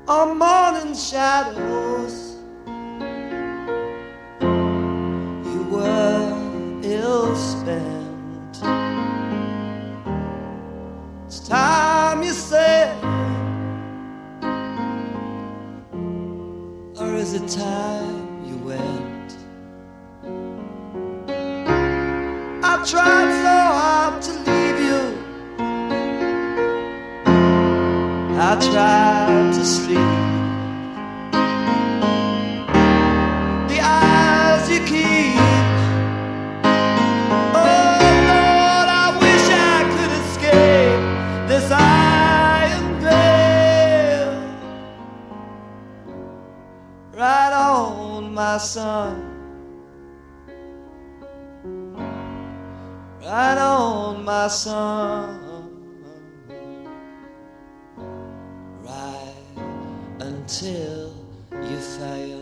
on morning shadows. You were ill spent. It's time you said, or is it time you went? I tried so hard to leave you. I tried to sleep. The eyes you keep. Oh Lord, I wish I could escape this iron veil. Right on, my son. Right on, my son. Right until you fail.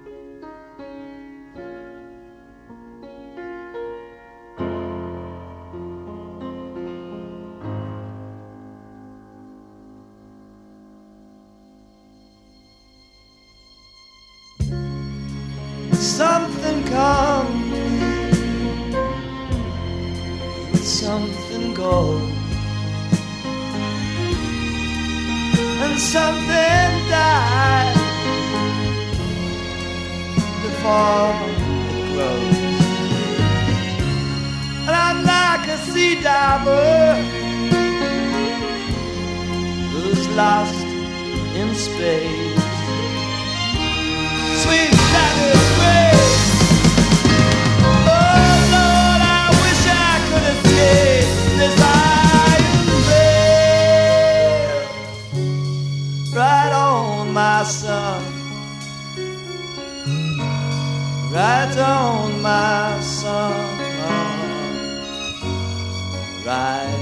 Something comes, something goes, and something dies before it grows. And I'm like a sea diver who's lost in space. Sweet Saturday grace. Oh Lord, I wish I could escape this iron veil. Right on, my son. Right on, my son. Right